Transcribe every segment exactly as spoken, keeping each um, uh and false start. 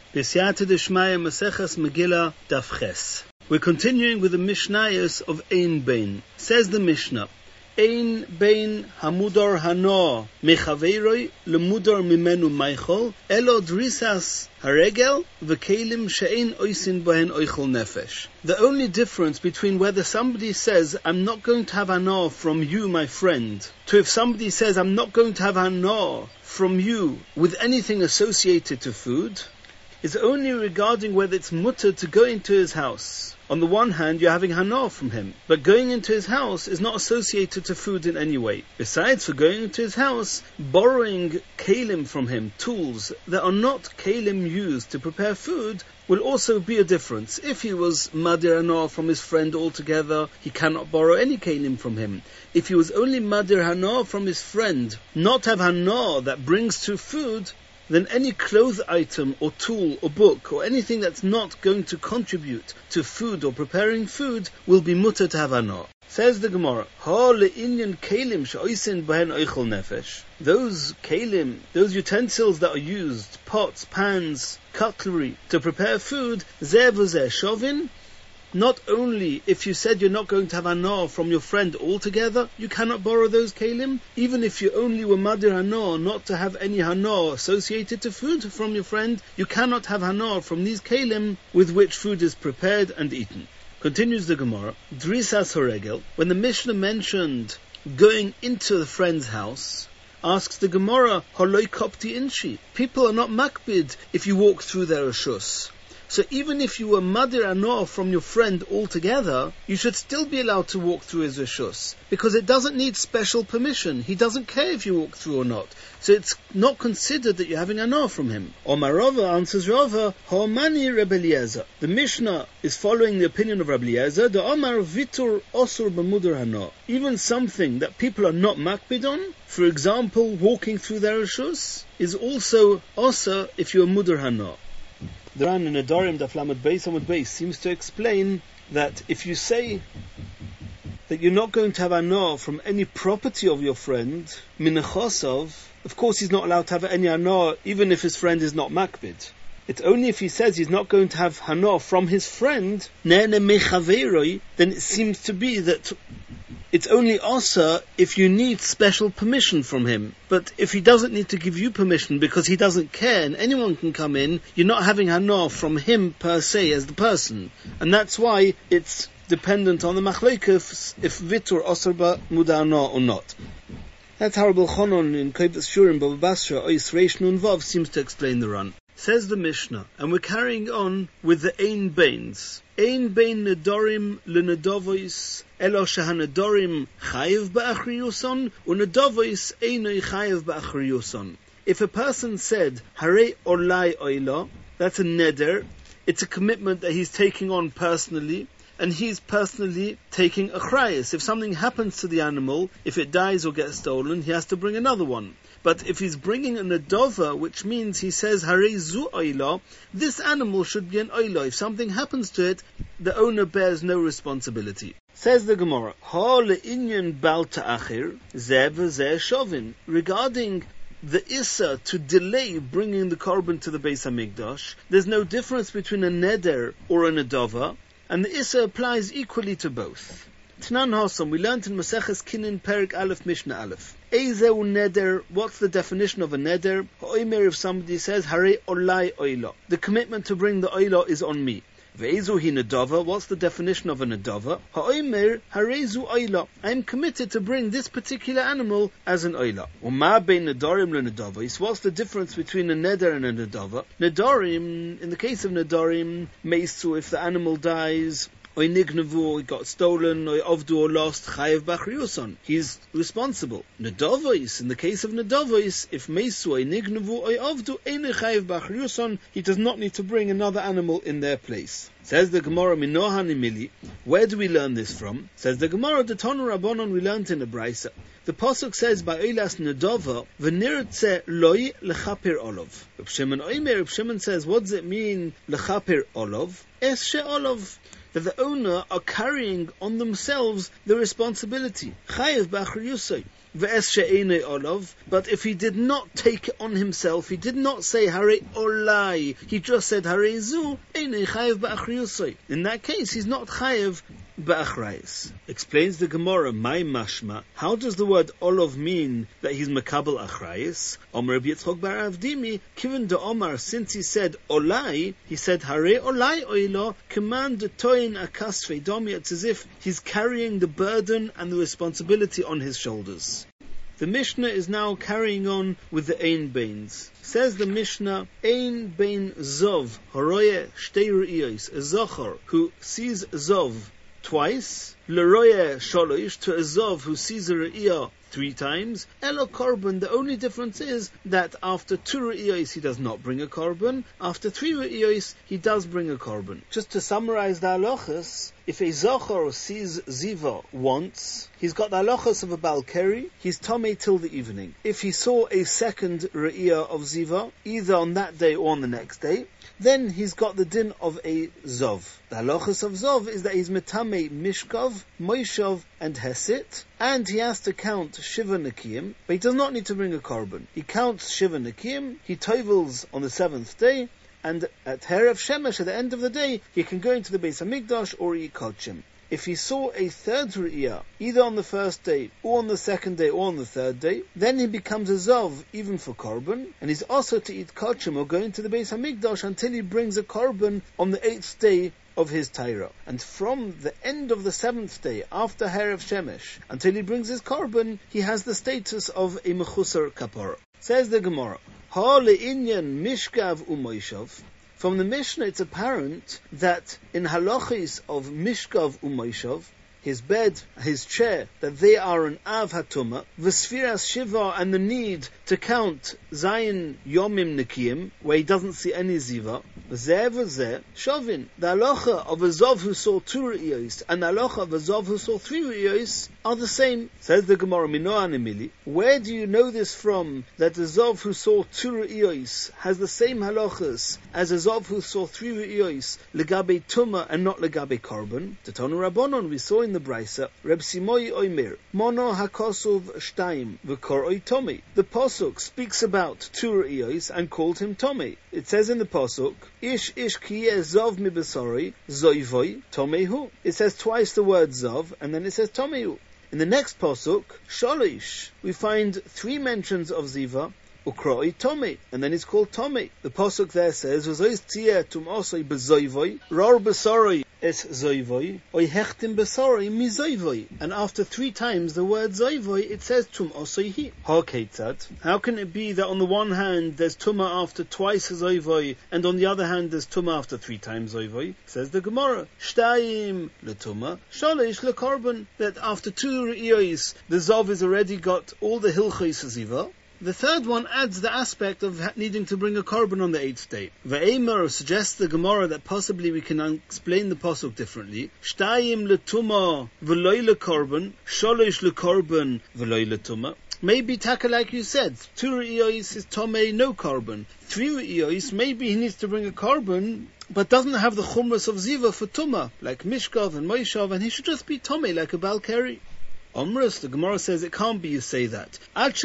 B'siyata d'shmaya Maseches Megillah Daf Ches. We're continuing with the Mishnayos of Ein Bein. Says the Mishnah, Ein Bein Hamudar Hano Mechaveiroi Lemudar Mimenu Meichol Elo Drisas Haregel V'Kelim She'ein Oisin Bohen Oichol Nefesh. The only difference between whether somebody says, I'm not going to have hana from you, my friend, to if somebody says, I'm not going to have hana from you with anything associated to food, is only regarding whether it's mutter to go into his house. On the one hand, you're having hana from him, but going into his house is not associated to food in any way. Besides, for going into his house, borrowing kalim from him, tools that are not kalim used to prepare food, will also be a difference. If he was madir hana from his friend altogether, he cannot borrow any kalim from him. If he was only madir hana from his friend, not have hana that brings to food, then any cloth item or tool or book or anything that's not going to contribute to food or preparing food will be mutter to have hana. Says the Gemara, Ha le'inyan kalim she'oisin behen oichol nefesh. Those kalim, those utensils that are used, pots, pans, cutlery, to prepare food, zeh v'zeh shovin. Not only if you said you're not going to have hana from your friend altogether, you cannot borrow those kalim. Even if you only were madir hana, not to have any hana associated to food from your friend, you cannot have hana from these kalim with which food is prepared and eaten. Continues the Gemara, Drisas Horegel, when the Mishnah mentioned going into the friend's house, asks the Gemara, Holoi kopti inshi. People are not makbid if you walk through their reshus. So even if you were madir hana from your friend altogether, you should still be allowed to walk through his reshus, because it doesn't need special permission. He doesn't care if you walk through or not. So it's not considered that you're having hana from him. Omar Rava answers Rava, Ha'amani Rabbi Eliezer. The Mishnah is following the opinion of Rabbi Eliezer, the Omar Vitur Osur B'mudar Hana. Even something that people are not makbid on, for example, walking through their reshus, is also osur if you are mudar hana. The Ran in Adarim Daf Lamed Beis Amud Beis seems to explain that if you say that you're not going to have hana from any property of your friend, minachosov, of course he's not allowed to have any hana even if his friend is not makbid. It's only if he says he's not going to have hana from his friend, then it seems to be that it's only asa if you need special permission from him. But if he doesn't need to give you permission because he doesn't care and anyone can come in, you're not having hana from him per se as the person. And that's why it's dependent on the machlokes if vitur osur b'mudar hana or not. That's how Rabbi Chonon in Kovetz Shurim Bava Basra Ois Reish Nun Vav seems to explain the run. Says the Mishnah, and we're carrying on with the Ein Beins. Ein Bein Nedorim leNedovois Elo shehanedorim chayiv ba'achriyuson uNedovois einoi chayiv ba'achriyuson. If a person said Harei olai oila, that's a neder. It's a commitment that he's taking on personally, and he's personally taking a chrayas. If something happens to the animal, if it dies or gets stolen, he has to bring another one. But if he's bringing a nedova, which means he says Harei zu oila, this animal should be an oila. If something happens to it, the owner bears no responsibility. Says the Gemara, Ha le'inyan bal ta'achir zeh v'zeh shovin. Regarding the issa to delay bringing the korban to the Beis Hamikdash, there's no difference between a neder or a nedova, and the issa applies equally to both. Tnan Hasam, we learned in Maseches Kinin Perik Aleph Mishnah Aleph. Eizeu neder, what's the definition of a neder? Ha'omer, if somebody says, Harei olai oila. The commitment to bring the oila is on me. Ve'ezu hi nedava, what's the definition of a nedava? Ha'omer, Harei zu oila. I'm committed to bring this particular animal as an oila. Uma bein nedarim le nedavos, what's the difference between a neder and a nedava? Nedarim, in the case of nedarim, meisu, if the animal dies, or nignavu, it got stolen, or ovdu or lost, chayev b'achriyuson. He's responsible. Nedavos, in the case of nedavos, if meisu, or nignavu, or ovdu, ein chayev b'achriyuson, he does not need to bring another animal in their place. Says the Gemara, Minoha Nimili. Where do we learn this from? Says the Gemara, the Tonu Rabbanon, we learned in the Braisa. The pasuk says by Eilas Nedava, v'nirtze loi lechaper olov. Reb Shimon Oimer, Reb Shimon says, what does it mean lechaper olov? Es she olov. that the owner are carrying on themselves the responsibility. Chayev b'achriyusay. But if he did not take it on himself, he did not say Hare Olai, he just said Hare Zu, Einei Chayev b'achriyusay. In that case, he's not Chayev b'achrayus. Explains the Gemara, my mashma, how does the word Olov mean that he's Makabel achrayus? Omer Rabbi Yitzchok bar Avdimi, Kiven de Omar, since he said Olai, he said Hare Olai Oilo, command the toin akasve domi. It's as if he's carrying the burden and the responsibility on his shoulders. The Mishnah is now carrying on with the Ein Bains. Says the Mishnah, Ein Bain Zov, Horoye Shtei Re'iyos, a Zochar who sees Zov twice, Leroye Sholosh, to a Zov who sees a Re'iyah three times, Elo Korban. The only difference is that after two Re'iyos he does not bring a Korban, after three Re'iyos he does bring a Korban. Just to summarize the halachas, if a Zochar sees Ziva once, he's got the halachas of a Balkeri, he's Tomei till the evening. If he saw a second Re'iyah of Ziva, either on that day or on the next day, then he's got the din of a Zov. The halachas of Zov is that he's Metame Mishkov, Moishov, and Hesit, and he has to count Shiva Nekiyim, but he does not need to bring a Korban. He counts Shiva Nekiyim, he tovels on the seventh day, and at Erev Shemesh, at the end of the day, he can go into the Beis Hamikdash or eat Kodshim. If he saw a third Re'iyah, either on the first day, or on the second day, or on the third day, then he becomes a Zov, even for Korban, and he's also to eat Kodshim, or go into the Beis Hamikdash, until he brings a Korban on the eighth day of his Taira. And from the end of the seventh day, after Erev Shemesh, until he brings his Korban, he has the status of a Mechusar Kapara. Says the Gemara, Ha le'inyan mishkav u'moishav. From the Mishnah, it's apparent that in halachis of mishkav u'moishav, his bed, his chair, that they are an av hatuma, v'sfiras shiva, and the need to count zayin yomim nekiyim, where he doesn't see any ziva, v'zeh v'zeh shovin. The halacha of a zov who saw two re'iyos and the halacha of a zov who saw three re'iyos are the same. Says the Gemara, Minoa Nemili, where do you know this from, that the zov who saw two re'iyos has the same halachas as a zov who saw three re'iyos, legabe tuma and not legabe korban? Tetonu Rabbanon, we saw in the Brisa, Reb Simoi Oimer, Mono Hakosov Shtaim, V'kor Tomi. The Pasuk speaks about two re'iyos and called him Tomi. It says in the Pasuk, Ish ish kiyeh zov mi besori, zoivoi, Tomehu. It says twice the word zov, and then it says Tomehu. In the next Pasuk, Sholish, we find three mentions of Ziva, Ukroi Tome, and then it's called Tome. The Pasuk there says, V'zois tziyeh tum osoi bezoivoi, ror besoroi es zoivoi, oi hechtim besoroi mi zoivoi. And after three times the word zoivoi, it says tum osoi hi. Ha ketzad. How can it be that on the one hand there's tuma after twice zoivoi, and on the other hand there's tuma after three times zoivoi? Says the Gemara, Shtayim letuma, shalish lekorban. That after two re'iyos, the zov has already got all the hilchos ziva. The third one adds the aspect of needing to bring a korban on the eighth day. Ve'emer suggests the Gemara that possibly we can explain the pasuk differently. Shtayim letuma v'loy lekorban, sholosh lekorban v'loy letuma. Maybe taka, like you said, two re'iyos is tomei, no korban. Three re'iyos, maybe he needs to bring a korban, but doesn't have the chumras of ziva for tuma, like mishkav and moishav, and he should just be tomei, like a balkeri. Omrus, the Gemara says it can't be you say that.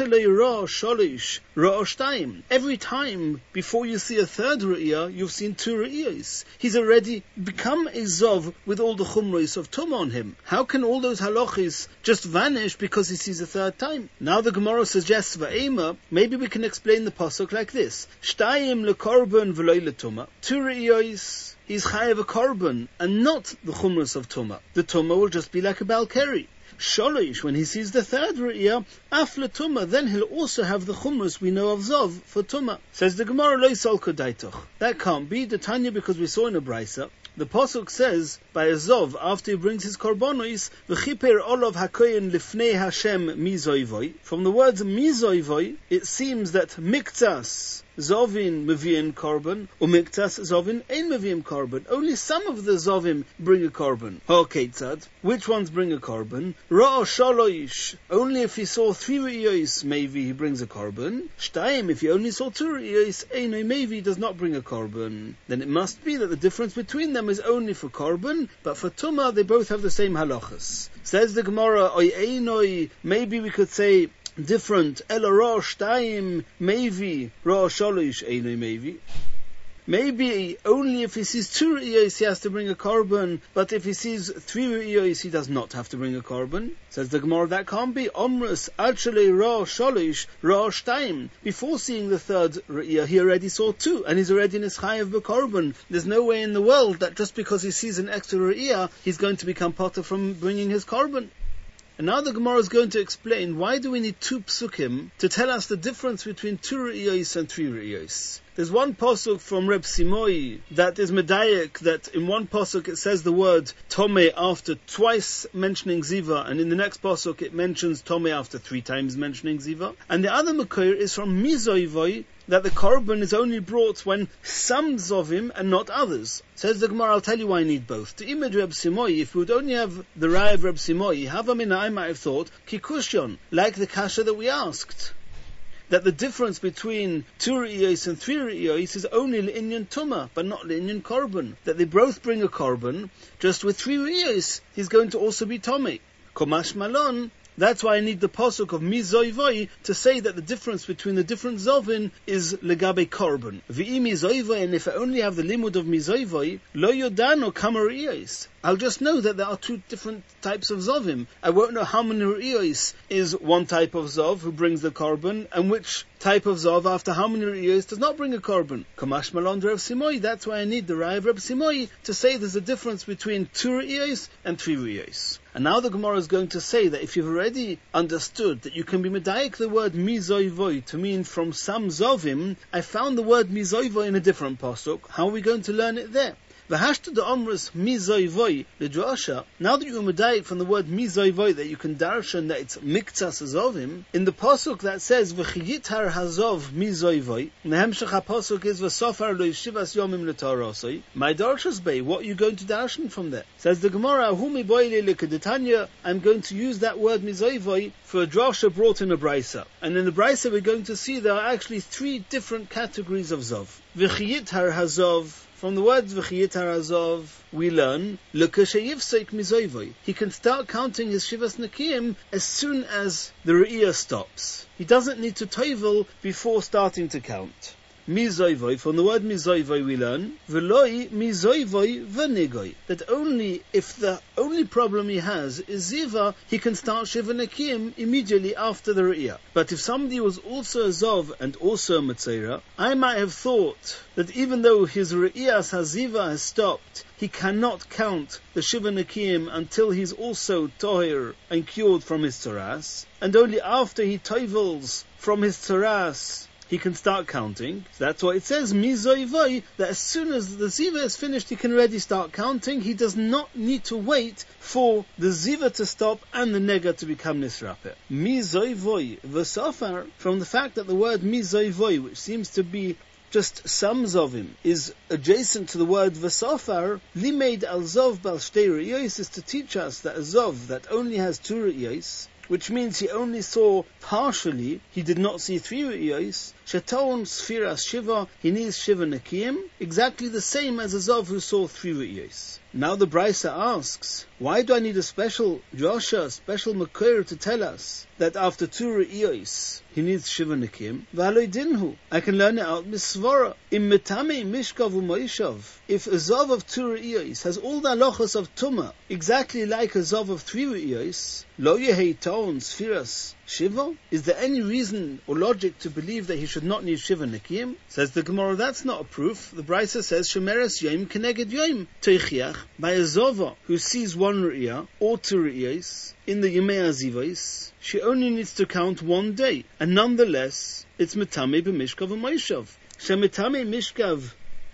Every time before you see a third re'iyah, you've seen two re'iyahs. He's already become a zov with all the chumros of tum on him. How can all those halachis just vanish because he sees a third time? Now the Gemara suggests va'ema, maybe we can explain the pasuk like this. Shtayim lekorban v'loy letuma. Two re'iyahs, he's chayav a korban, and not the chumros of tuma. The tuma will just be like a balkeri. Sholish, when he sees the third re'iyah, af letuma, then he'll also have the chumras we know of zov for tuma. Says the Gemara, lo yisol kodaitoch. That can't be the Tanya, because we saw in a brisa, the pasuk says by a zov after he brings his korbanos, v'chiper olav hakoyin lifnei Hashem mizoivoi. From the words mizoivoi, it seems that miktas Zovin mevi'im korban, umiktas Zovin ein mevi'im korban. Only some of the Zovim bring a korban. Ha'ketzad, which ones bring a korban? Ra'a shaloish, only if he saw three re'iyos, maybe he brings a korban. Shtayim, if he only saw two re'iyos, einoi maybe does not bring a korban. Then it must be that the difference between them is only for korban, but for tumah they both have the same halachas. Says the Gemara, oy einoi, maybe we could say different, ela ra shtayim maybe, ra shalosh einoi maybe. Maybe only if he sees two re'iyos he has to bring a korban, but if he sees three re'iyos he does not have to bring a korban. Says the Gemara, that can't be. Omrus ad shalei ra shalosh ra shtayim. Before seeing the third re'iyah he already saw two, and he's already in his chayav b'korban. There's no way in the world that just because he sees an extra re'iyah he's going to become potter from bringing his korban. And now the Gemara is going to explain why do we need two psukim to tell us the difference between two re'iyos and three re'iyos. There's one pasuk from Reb Simoi that is medayek, that in one pasuk it says the word Tomei after twice mentioning Ziva, and in the next pasuk it mentions Tomei after three times mentioning Ziva. And the other makor is from Mizoivoi, that the korban is only brought when some Zovim and not others. Says the Gemara, I'll tell you why I need both. To image Reb Simoi, if we would only have the Rai of Reb Simoi, Havamina, I might have thought, Kikushyon, like the kasha that we asked, that the difference between two re'iyos and three re'iyos is only l'inyan tumah, but not l'inyan korban. That they both bring a korban, just with three re'iyos, he's going to also be tomei. Komash malon. That's why I need the pasuk of mizoivoi to say that the difference between the different zovin is legabe korban. V'i mizoivoi, and if I only have the limud of mizoivoi, lo yodano kama re'iyos. I'll just know that there are two different types of zovim. I won't know how many re'iyos is one type of zov who brings the korban, and which type of zov after how many re'iyos does not bring a korban. Kamash malon Reb Simoi. That's why I need the Rai of Reb Simoi to say there's a difference between two re'iyos and three re'iyos. And now the Gemara is going to say that if you've already understood that you can be medayek the word mizoivoi to mean from some zovim, I found the word mizoivoi in a different pasuk. How are we going to learn it there? V'hashtu the omrus mizoivoi l'drasha. Now that you are medayek from the word mizoivoi that you can darshan that it's miktas zovim, in the pasuk that says v'chiyitar hazov mizoivoi, and the hemshech pasuk is v'sofar lo yishivas yomim l'tarosoi. My darshas bay, what are you going to darshan from there? Says the Gemara, hu mi boile l'kedetanya. I'm going to use that word mizoivoi for a drasha brought in a brisa, and in the brisa we're going to see there are actually three different categories of zov. V'chiyitar hazov. From the words v'chiyitar hazov, we learn l'kashayivseik mizoivoi. He can start counting his shivas nekiyim as soon as the re'iyah stops. He doesn't need to toivel before starting to count. Mizoivoi, from the word mizoivoi we learn v'loi mizoivoi v'nigoi, that only if the only problem he has is ziva, he can start shiva nekiyim immediately after the re'iyah. But if somebody was also a zov and also a metzera, I might have thought that even though his re'iyas haziva has stopped, he cannot count the shiva nekiyim until he's also tohir and cured from his tzaras, and only after he tovels from his tzaras he can start counting. So that's why it says mizoivoi, that as soon as the ziva is finished he can already start counting. He does not need to wait for the ziva to stop and the nega to become nisrape. Mizoivoi v'sofar, from the fact that the word mizoivoi, which seems to be just some zovim, is adjacent to the word v'sofar, limeid al zov bal shtei re'iyos, is to teach us that a zov that only has two re'iyos, which means he only saw partially, he did not see three re'iyos, sheton sfiras shiva, he needs shiva nekiyim, exactly the same as a zov who saw three re'iyos. Now the Brisa asks, why do I need a special drasha, a special makor to tell us that after two re'iyos he needs shiva nekiyim? V'haloi dinhu, I can learn it out misvara. Im metame mishkav u'moishav, if a zov of two re'iyos has all the halachos of tumah, exactly like a zov of three re'iyos, lo yehei ta'on sfiras shiva, is there any reason or logic to believe that he should not need shiva nekiyim? Says the Gemara, that's not a proof. The Brisa says shemeres yom keneged yom teichiach, by a zova who sees one re'iyah or two re'iyos in the yemei azivos, she only needs to count one day, and nonetheless it's metame b'mishkav u'moishav. Shemetame mishkav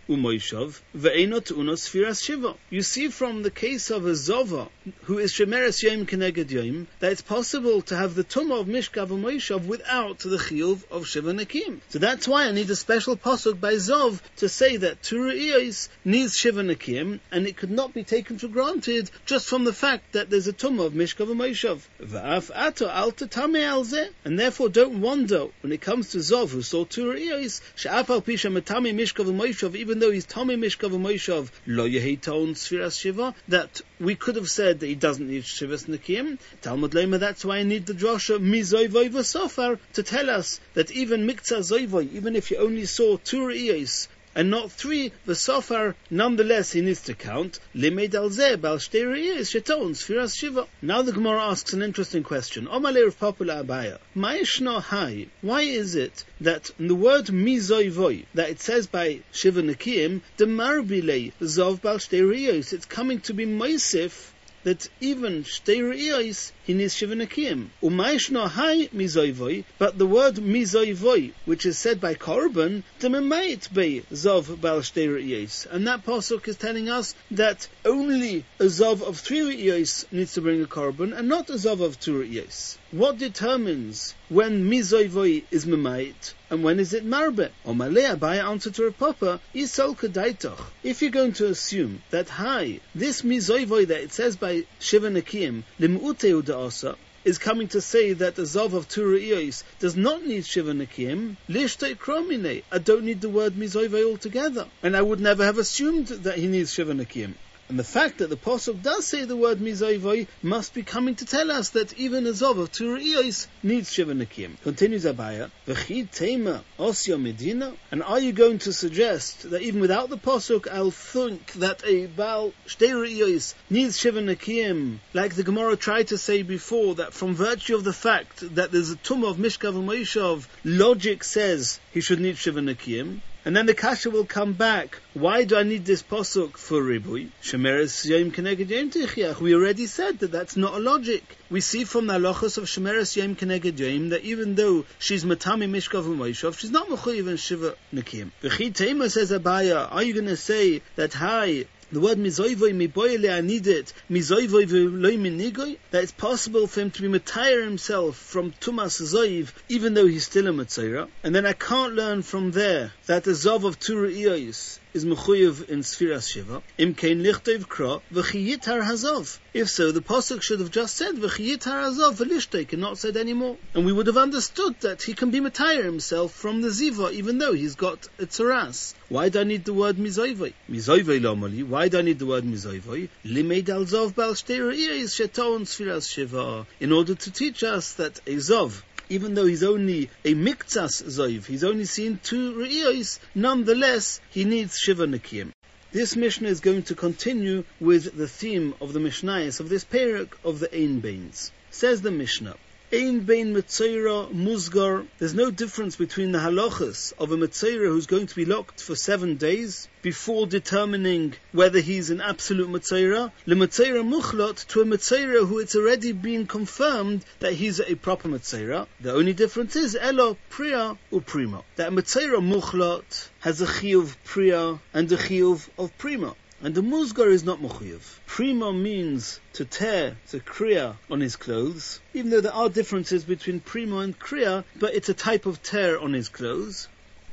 u'moishav ve'enot unos sfiras shiva. You see from the case of a zova who is shemeres yom keneged yom that it's possible to have the tumah of mishkav u'moishav without the chiyuv of shiva nakim. So that's why I need a special pasuk by zov to say that turu'iyos needs shiva nakim, and it could not be taken for granted just from the fact that there's a tumah of mishkav u'moishav. Va'af ato al tatame al zeh, and therefore don't wonder when it comes to zov who saw turu'iyos she'af al pisha matame mishkav u'moishav, even though he's tame mishkav u'moishav lo yehi ton sfiras shiva, that we could have said that he doesn't need shivas nakim. Talmud Lema, that's why I need the drasha mizoivoi v'sofar to tell us that even miktzah zoivoi, even if you only saw two re'iyos and not three, the sofar, nonetheless he needs to count. Limeid al zeh bal shtei re'iyos sheton sfiras shiva. Now the Gemara asks an interesting question. Omale Rav Papa Abaya, ma'ishno hai, why is it that in the word mizoivoi, that it says by shiva nakim, the marbile zov bal shtei re'iyos, it's coming to be moisif that even shtei re'iyos he needs shiva nakim. Umayishno hai mizoivoi, but the word mizoivoi, which is said by korban, dememayit be zov bal shtei re'iyos, and that pasuk is telling us that only a zov of three re'iyos needs to bring a korban, and not a zov of two re'iyos. What determines when mizoivoi is memayit and when is it marbe? Omalei Abaya answer to Rav Papa, Isol kedaitoch. If you're going to assume that hi, this mizoivoi that it says by shiva nakim limuteu da'asa is coming to say that a zov of two re'iyos does not need shiva nakim, lishtei kromine, I don't need the word mizoivoi altogether, and I would never have assumed that he needs shiva nakim. And the fact that the pasuk does say the word mizoivoi must be coming to tell us that even a zov of two re'iyos needs shiva nakim. Continues Abaya, v'chi tema osyo medina, and are you going to suggest that even without the pasuk I'll think that a bal shtei re'iyos needs shiva nakim, like the Gemara tried to say before, that from virtue of the fact that there's a tumah of mishkav u'moishav, logic says he should need shiva nakim? And then the kasha will come back. Why do I need this pasuk for ribui? Shemeres yom keneged yom tichiach. We already said that that's not a logic. We see from the halachos of Shemeres yom keneged yom that even though she's matami mishkav u'moishav, she's not mechuyev in shiva nakim. V'chi tema, says Abaya, are you going to say that hi, the word mizoivoi miboyle, I need it, mizoivoi v'loi minigoi, that it's possible for him to be matayr himself from tumas zoiv, even though he's still a matzayra, and then I can't learn from there that the zov of two re'iyos is mechuyev in sfiras shiva. Im kein lichtov kra v'chiyit har hazov. If so, the pasuk should have just said v'chiyit har hazov v'lishtoi, and not said anymore, and we would have understood that he can be matayr himself from the ziva, even though he's got a tzaras. Why do I need the word mizoivoi? Mizoivoi lomali. Why do I need the word mizoivoi? Limeid al zov bal shtei re'iyos sheton sfiras shiva. In order to teach us that a zov, even though he's only a miktzas zoiv, he's only seen two re'iyos, nonetheless he needs shiva nakim. This Mishnah is going to continue with the theme of the Mishnayos of this perek of the Ein Beins. Says the Mishnah, Ein bein metzora musgar. There's no difference between the halachas of a metzora who's going to be locked for seven days before determining whether he's an absolute metzora, le metzora muchlot, to a metzora who it's already been confirmed that he's a proper metzora. The only difference is elo priya u prima. That a metzora muchlot has a chiyuv priya and a chiyuv of prima. And the musgar is not mechuyev. Prima means to tear the kriya on his clothes, even though there are differences between prima and kriya, but it's a type of tear on his clothes.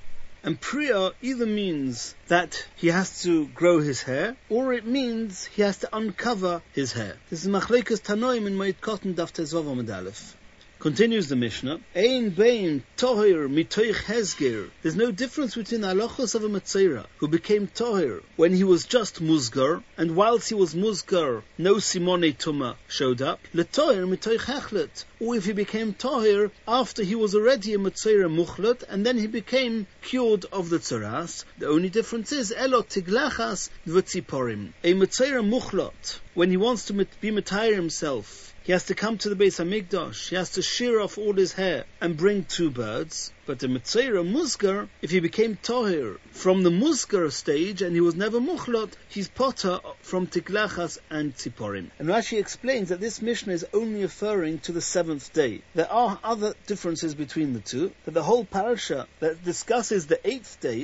And priya either means that he has to grow his hair, or it means he has to uncover his hair. This is Machlekes Tanoim in Moed Katan Daf Tezvav Amud Aleph. Continues the Mishnah, Ein bein tohir mitoich hezger. There's no difference between the halachos of a metzora who became tohir when he was just musgar, and whilst he was musgar, no simone tuma showed up, letohir mitoich hechlet, or if he became tohir after he was already a metzora muchlet, and then he became cured of the tzaras. The only difference is elo tiglachas v'tziporim. A metzora muchlet, when he wants to be metayr himself, he has to come to the Beis HaMikdash, he has to shear off all his hair and bring two birds. But the metzora musgar, if he became tohir from the musgar stage and he was never muchlot, he's potter from tiklachas and tziporim. And Rashi explains that this Mishnah is only referring to the seventh day. There are other differences between the two, that the whole parasha that discusses the eighth day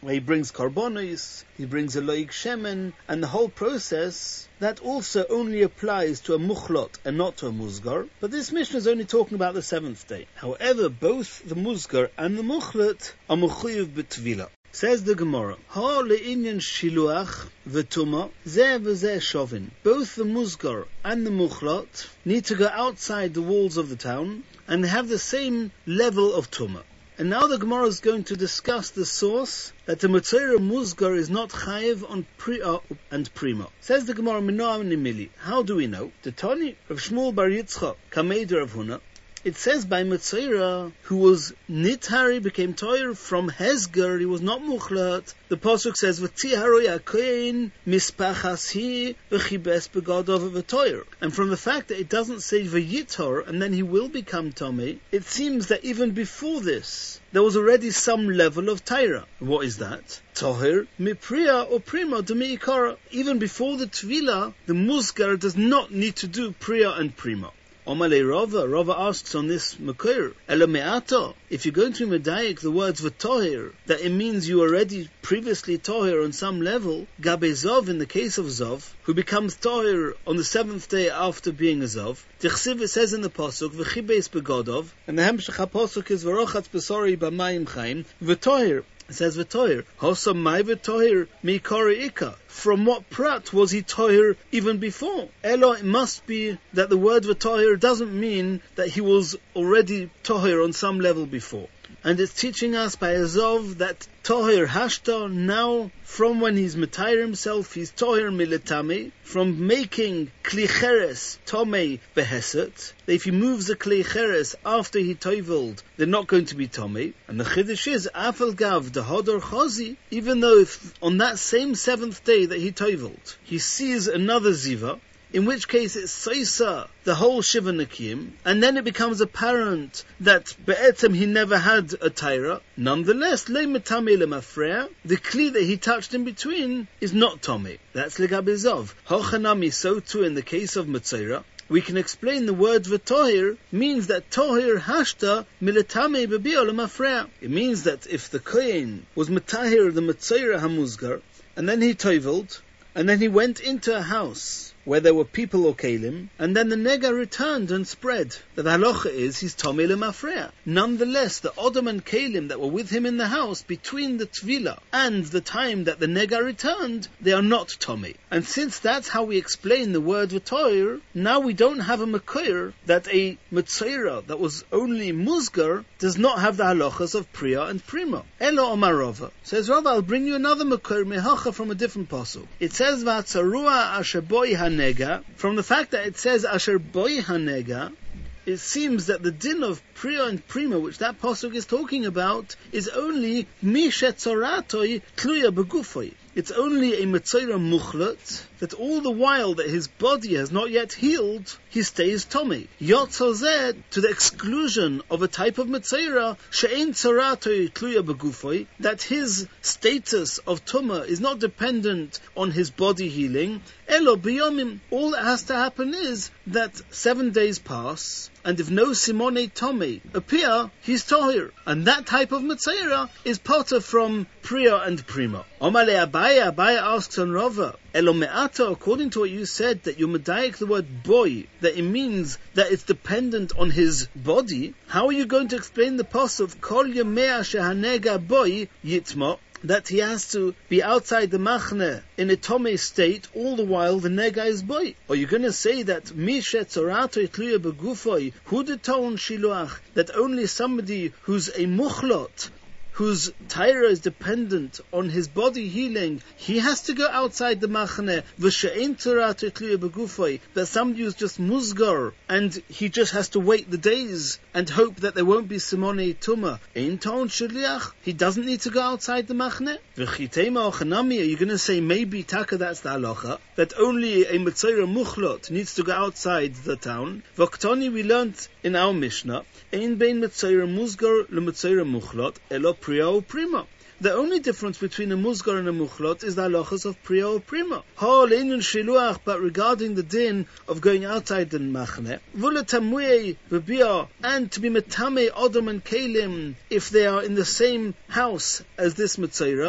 where he brings karbonis, he brings a loig shemen, and the whole process, that also only applies to a muchlot and not to a musgar. But this Mishnah is only talking about the seventh day. However, both the musgar and the muchlot are mechuyev b'tvila. Says the Gemara, Ha le'inyan shiluach v'tuma zeh v'zeh shovin. Both the musgar and the muchlot need to go outside the walls of the town and have the same level of tuma. And now the Gemara is going to discuss the source that the Metzora musgar is not chayiv on priya and prima. Says the Gemara, Minoam nimili. How do we know? The Tani of Shmuel bar Yitzchak, Kameder of Huna. It says by Metzora, who was nithari, became toyer from Hezger, he was not muchlat. The pasuk says, "V'tiharu yakoin mispachas hi v'chibes begadov v'toyer." And from the fact that it doesn't say v'yitor and then he will become tomei, it seems that even before this there was already some level of taira. What is that? Toher mipriya or prima demiikara. Even before the tvila, the musgar does not need to do priya and prima. Omale Rava, Rava asks on this Makir, Elo me'ato, if you're going to medayik the words v'tohir, that it means you already previously tohir on some level, Gabe Zov, in the case of Zov, who becomes tohir on the seventh day after being a Zov, Tichsiv, it says in the Pasuk, v'chibeis begodov, and the Hemshech HaPasuk is v'rochatz besori b'mayim chaim, v'tohir. It says v'tohir, Hosam mai v'tohir mi'kari ika. From what prat was he tohir even before? Elo, it must be that the word v'tohir doesn't mean that he was already tohir on some level before. And it's teaching us by Azov that tohir hashta, now from when he's metayr himself, he's tohir miletame, from making kli cheres tomei beheset. If he moves a kli cheres after he toiveld, they're not going to be tomei. And the chiddush is afel gav the hodor chazi, even though if on that same seventh day that he toiveld, he sees another ziva, in which case it's Saisa, the whole Shiva Nakim, and then it becomes apparent that Be'etzem he never had a Taira. Nonetheless, Le Metame Le Mafreya, the Kli that he touched in between is not Tomei. That's Legabe Zov. Hochanami, so too in the case of Metzora, we can explain the word v'tohir means that tohir hashta miletame bebi'o Le Mafreya. It means that if the Kohen was Metahir the Metzora Hamuzgar, and then he toiveld, and then he went into a house where there were people or kelim, and then the nega returned and spread, that the halacha is he's tomei lemafreya. Nonetheless, the odom and kelim that were with him in the house between the tvila and the time that the nega returned, they are not tomei. And since that's how we explain the word v'toir, now we don't have a mekoir that a metzora that was only musgar does not have the halachas of priya and prima. Elo Omar Rava. Says Rava, I'll bring you another mekoir mehacha from a different pasuk. It says v'atzarua asher boi hanega. From the fact that it says asher boi hanega, it seems that the din of priya and prima, which that pasuk is talking about, is only mi shetzoratoi tluya begufoi. It's only a metzora muchlat, that all the while that his body has not yet healed, he stays tomei. Yotzozeh, to the exclusion of a type of metzora, she'ein tzoratoi tluya begufoi, that his status of tumah is not dependent on his body healing. Elo biyomim, all that has to happen is that seven days pass, and if no simone tomei appear, he's tohir. And that type of metzora is potter from priya and prima. Omale Abaya, Abaya asks on Rava, Elo me'ata, according to what you said, that you medayik the word boy, that it means that it's dependent on his body, how are you going to explain the pasuk, Kol yemea shehanega boy yitma, that he has to be outside the machne in a tomei state all the while the nega is boy? Are you going to say that mi shetzorato tluya begufoi hu deton shiluach, that only somebody who's a muchlot, whose taira is dependent on his body healing, he has to go outside the machane, v'she'ein torato tluya begufoi, that somebody who's just musgar, and he just has to wait the days and hope that there won't be simone tuma. Ein ton shliach, he doesn't need to go outside the machane. V'chitema ochanami, are you going to say maybe taka that's the halacha, that only a metzora muchlot needs to go outside the town? V'ktoni, we learnt in our Mishnah, ein bein metzora musgar le metzora muchlot elo priya or prima. The only difference between a musgar and a muchlot is the halachas of priya or prima. Ha leinun shiluach, but regarding the din of going outside the machne, vula tamuei v'bia, and to be metame odom and kelim if they are in the same house as this metzora,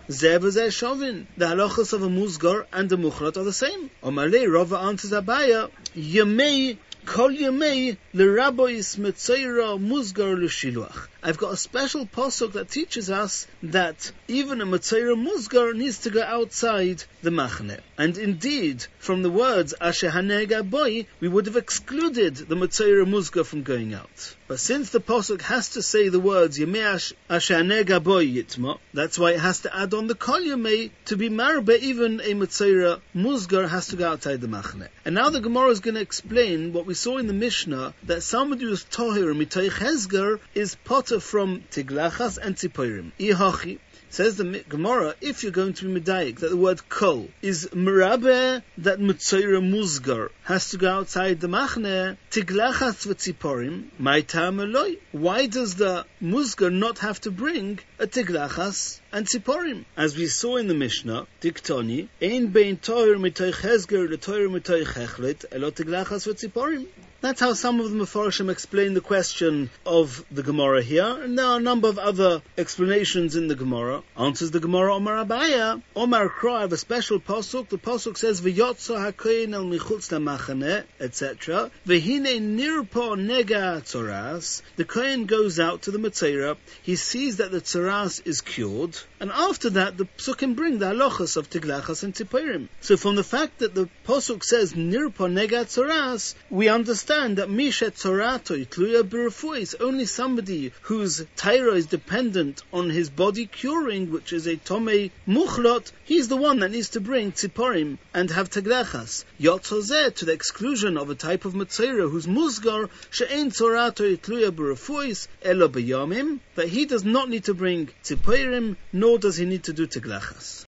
Zev v'zeh shovin. The halachas of a musgar and a muchlat are the same. Omalei Rava answers Abaya, Yemei Kol Yemei L'Rabbois Metzeira Musgar L'Shiluach. I've got a special pasuk that teaches us that even a Metzeira Musgar needs to go outside the Machne. And indeed, from the words Asher Hanega Boy, we would have excluded the Metzeira Musgar from going out. But since the pasuk has to say the words Yemei Asher Hanega Boy Yitma, that's why it has to add on the Kol Yemei to be marbe. Even a Metzeira Musgar has to go outside the Machne. And now the Gemara is going to explain what we saw in the Mishnah, that somebody who's Tohir Mitoich Hezger is potter from Tiglachas and Tziporim. Ihachi. Says the Gemara, if you're going to be medayik, that the word kol is merabe, that Metzeira Musgar has to go outside the Machne, Tiglachas v'tziporim, my ta'am eloi. Why does the Musgar not have to bring a Tiglachas and Tziporim? As we saw in the Mishnah, Diktoni, ein bein tohir mitoich hezger letohir mitoich hechlet, elo Tiglachas v'tziporim. That's how some of the Mefarshim explain the question of the Gemara here, and there are a number of other explanations in the Gemara. Answers the Gemara, Omar Abaya, Omar Kro, I have a special pasuk. The pasuk says, V'yotzo hakoyin el michutz lamachane, et cetera. V'hine nirpo nega tzoras. The kohen goes out to the Metzeira, he sees that the tzoras is cured, and after that the psukim bring the halachas of Tiglachas and Tziporim. So from the fact that the pasuk says, Nirpo nega tzoras, we understand that Misha Tzorato Tluya B'Refuah is only somebody whose Taira is dependent on his body curing, which is a Tomei Muchlot. He's the one that needs to bring Tziporim and have Tiglachas. Yotzozeh, to the exclusion of a type of Metzeira whose Musgar She'ein Tzorato Tluya B'Refuah Elo B'Yamim, that he does not need to bring Tziporim, nor does he need to do Tiglachas.